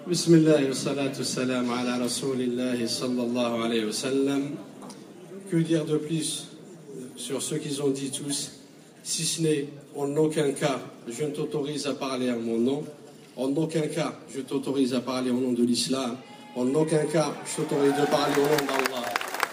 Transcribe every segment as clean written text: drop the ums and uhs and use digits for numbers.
Bismillah wa salatu salam ala rasulillah sallallahu alayhi wa sallam. Que dire de plus sur ce qu'ils ont dit tous, si ce n'est en aucun cas je ne t'autorise à parler en mon nom, en aucun cas je t'autorise à parler au nom de l'islam, en aucun cas je t'autorise de parler au nom d'Allah.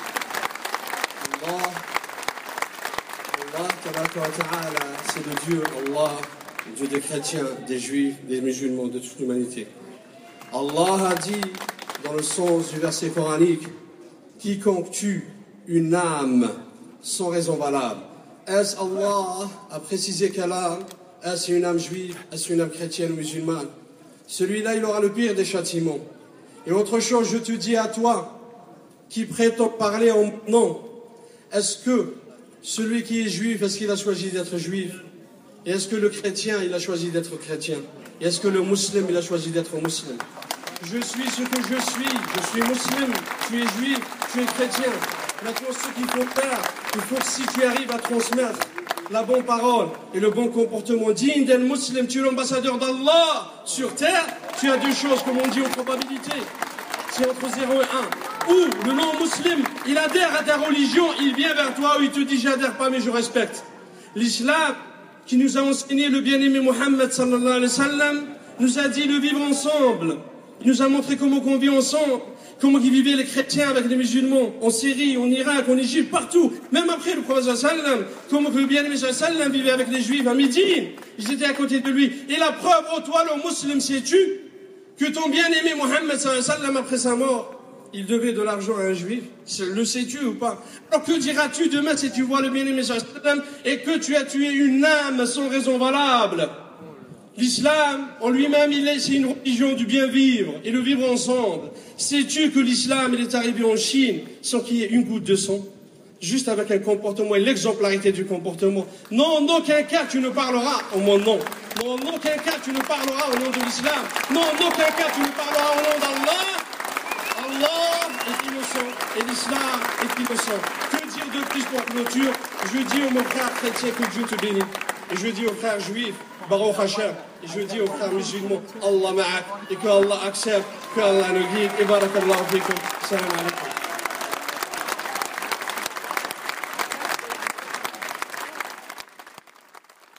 Allah, c'est le Dieu, Allah, le Dieu des chrétiens, des juifs, des musulmans, de toute l'humanité. Allah a dit dans le sens du verset coranique, quiconque tue une âme sans raison valable. Est-ce Allah a précisé quelle âme? Est-ce une âme juive? Est-ce une âme chrétienne ou musulmane? Celui-là, il aura le pire des châtiments. Et autre chose, je te dis à toi, qui prétend parler en mon nom, est-ce que celui qui est juif, est-ce qu'il a choisi d'être juif? Et est-ce que le chrétien, il a choisi d'être chrétien? Et est-ce que le musulman, il a choisi d'être musulman? Je suis ce que je suis musulman, tu es juif, tu es chrétien. Maintenant, ce qu'il faut faire, il faut que si tu arrives à transmettre la bonne parole et le bon comportement digne d'un musulman, tu es l'ambassadeur d'Allah sur terre, tu as deux choses, comme on dit en probabilité. C'est entre 0 et 1. Ou le non-musulman, il adhère à ta religion, il vient vers toi ou il te dit j'adhère pas mais je respecte. L'islam qui nous a enseigné le bien-aimé Mohammed sallallahu alayhi wa sallam nous a dit de vivre ensemble. Il nous a montré comment on vit ensemble, comment vivaient les chrétiens avec les musulmans, en Syrie, en Irak, en Égypte, partout. Même après le prophète sallallahu alayhi wa sallam, comment le bien-aimé sallallahu alayhi wa sallam vivait avec les juifs à Médine. Ils étaient à côté de lui. Et la preuve, oh toi le musulman, sais-tu que ton bien-aimé Mohammed sallallahu alayhi wa sallam, après sa mort, il devait de l'argent à un juif? Le sais-tu ou pas? Alors que diras-tu demain si tu vois le bien-aimé sallallahu alayhi wa sallam et que tu as tué une âme sans raison valable? L'islam, en lui-même, c'est une religion du bien vivre et le vivre ensemble. Sais-tu que l'islam, il est arrivé en Chine sans qu'il y ait une goutte de sang? Juste avec un comportement et l'exemplarité du comportement. Non, en aucun cas tu ne parleras en mon nom. Non, en aucun cas tu ne parleras au nom de l'islam. Non, en aucun cas tu ne parleras au nom d'Allah. Allah est innocent et l'islam est innocent. Que dire de plus pour clôture? Je dis aux mon frère chrétien que Dieu te bénisse. Et je dis aux frères juifs, Baruch Hashem. Et je dis aux frères musulmans, Allah ma'ak. Et que Allah accepte, que Allah nous guide. Et barakallahu fikum. Salam alaikum.